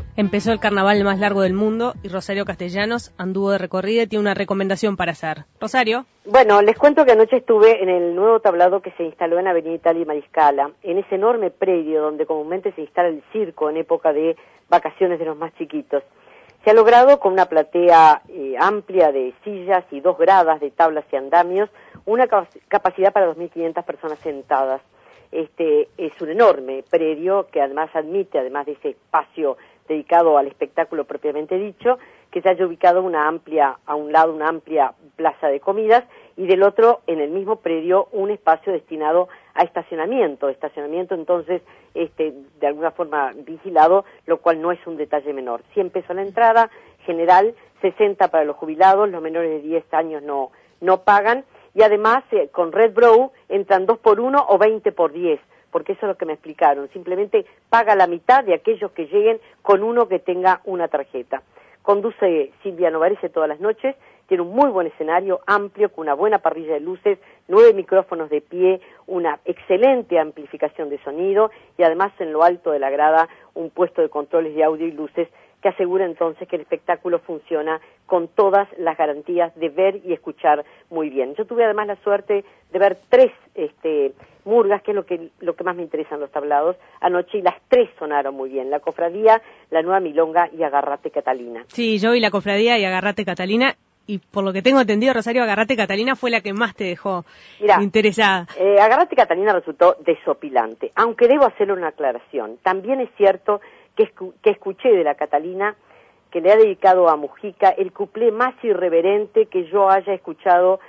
Empezó el carnaval más largo del mundo y Rosario Castellanos anduvo de recorrida y tiene una recomendación para hacer. Rosario. Bueno, les cuento que anoche estuve en el nuevo tablado que se instaló en Avenida Italia y Mariscala, en ese enorme predio donde comúnmente se instala el circo en época de vacaciones de los más chiquitos. Se ha logrado con una platea amplia de sillas y 2 gradas de tablas y andamios, una capacidad para 2.500 personas sentadas. Es un enorme predio que además admite, además de ese espacio dedicado al espectáculo propiamente dicho, que se haya ubicado a un lado una amplia plaza de comidas y del otro, en el mismo predio, un espacio destinado a estacionamiento entonces de alguna forma vigilado, lo cual no es un detalle menor. 100 pesos la entrada general, 60 para los jubilados, los menores de 10 años no pagan, y además con Red Brow entran 2 por 1 o 20 por 10, porque eso es lo que me explicaron, simplemente paga la mitad de aquellos que lleguen con uno que tenga una tarjeta. Conduce Silvia Novarese todas las noches, tiene un muy buen escenario, amplio, con una buena parrilla de luces, 9 micrófonos de pie, una excelente amplificación de sonido y además en lo alto de la grada un puesto de controles de audio y luces que asegura entonces que el espectáculo funciona con todas las garantías de ver y escuchar muy bien. Yo tuve además la suerte de ver 3 murgas, que es lo que más me interesan los tablados, anoche, y las 3 sonaron muy bien. La Cofradía, La Nueva Milonga y Agarrate Catalina. Sí, yo vi La Cofradía y Agarrate Catalina, y por lo que tengo entendido, Rosario, Agarrate Catalina fue la que más te dejó interesada. Agarrate Catalina resultó desopilante, aunque debo hacerle una aclaración. También es cierto que escuché de la Catalina, que le ha dedicado a Mujica, el cuplé más irreverente que yo haya escuchado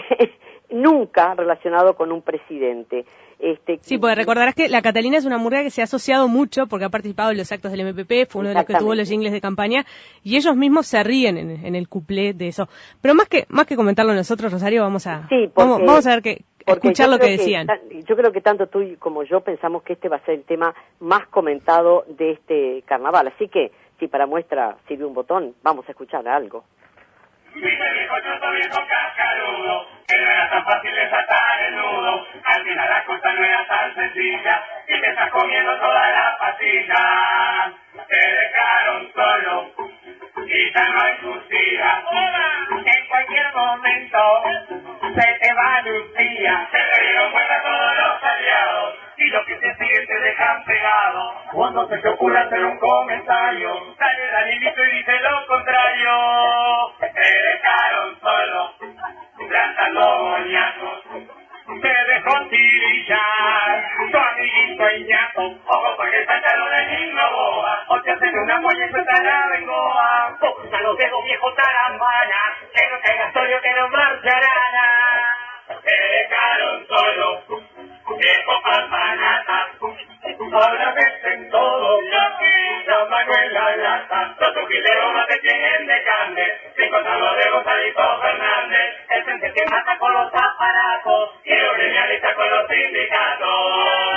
nunca relacionado con un presidente. Sí, porque recordarás que la Catalina es una murga que se ha asociado mucho, porque ha participado en los actos del MPP, fue uno de los que tuvo los jingles de campaña, y ellos mismos se ríen en el cuplé de eso. Pero más que comentarlo nosotros, Rosario, vamos a ver escuchar lo que decían. Yo creo que tanto tú como yo pensamos que este va a ser el tema más comentado de este carnaval, así que si para muestra sirve un botón, vamos a escuchar algo. Viste viejo choto, viejo cascarudo, que no era tan fácil desatar el nudo, al final la cosa no era tan sencilla, y te estás comiendo todas las pastillas, te dejaron solo, y ya no hay justicia, en cualquier momento, se te va Lucía, se te dieron cuenta todos los aliados, y los que te siguen te dejan pegado, cuando se te ocurra hacer un comentario, sale Danielito y dice lo contrario, te dejaron solo, plantando boñazos, te dejó tirillar, tu amiguito Iñato, ojo porque el pantalón de niño boba, o te hacen una moña y suelta la bengoa, ponta los dedos viejo tarambana, que no caiga solio que no marcha nada, te dejaron solo, viejo papanata, ahora ves en todo, la mano en la lata, los ujileros más te tienen de carne, sin contar los de Gonzalito Fernández, el frente que mata con los aparatos, y el gremialista con los sindicatos.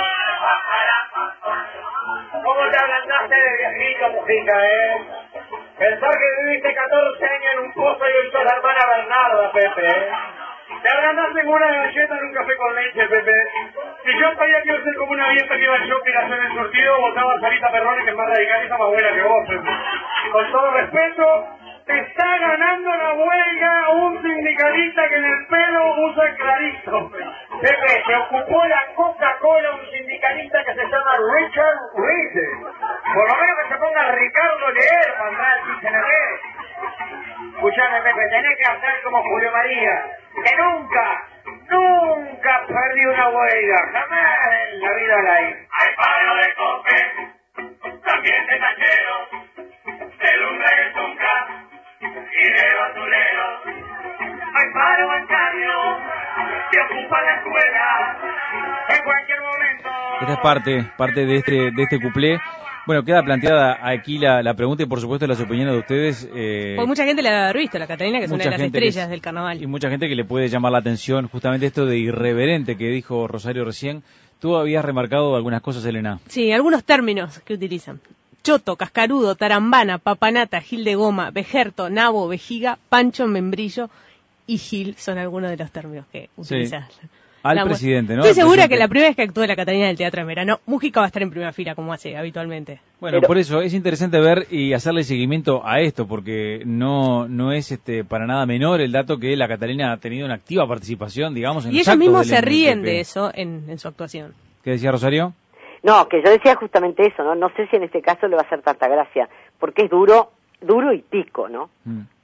¿Cómo te ablandaste de viejito, Mujica, Pensar que viviste 14 años en un pozo y hoy sos la hermana Bernarda, Pepe, Te ablandaste en una galleta en un café con leche, Pepe. Si yo sabía que iba a ser como una vieja que iba al shopping a hacer el surtido, votaba a Sarita Perrone, que es más radical y está más buena que vos, Pepe. Con todo respeto, te está ganando la huelga un sindicalista que en el pelo usa el clarito. Pepe, se ocupó la Coca-Cola un sindicalista que se llama Richard Reed. Por lo menos que se ponga Ricardo Leer, mandar al Cincinnati. Escuchame, Pepe, tenés que hacer como Julio María, que nunca perdí una huelga, jamás en la vida la hice. Hay paro de cope, también de tacheros, de lumbre de tunca y de basureros. Hay paro bancario, que ocupa la escuela, en cualquier momento. Esta es parte de este cuplé. Bueno, queda planteada aquí la pregunta y por supuesto las opiniones de ustedes. Pues mucha gente la debe haber visto, la Catalina, que es una de las estrellas del carnaval. Y mucha gente que le puede llamar la atención justamente esto de irreverente que dijo Rosario recién. Tú habías remarcado algunas cosas, Elena. Sí, algunos términos que utilizan. Choto, cascarudo, tarambana, papanata, gil de goma, vejerto, nabo, vejiga, pancho, membrillo y gil son algunos de los términos que utilizan. al presidente, ¿no? Estoy segura que la primera vez que actúe la Catalina del Teatro en Verano, Mújica va a estar en primera fila, como hace habitualmente. Bueno, por eso es interesante ver y hacerle seguimiento a esto, porque no es para nada menor el dato que la Catalina ha tenido una activa participación, digamos, en y los ellos actos mismos del se ríen MPP. de eso en su actuación. ¿Qué decía Rosario? No, que yo decía justamente eso, ¿no? No sé si en este caso le va a hacer tanta gracia, porque es duro y pico, ¿no?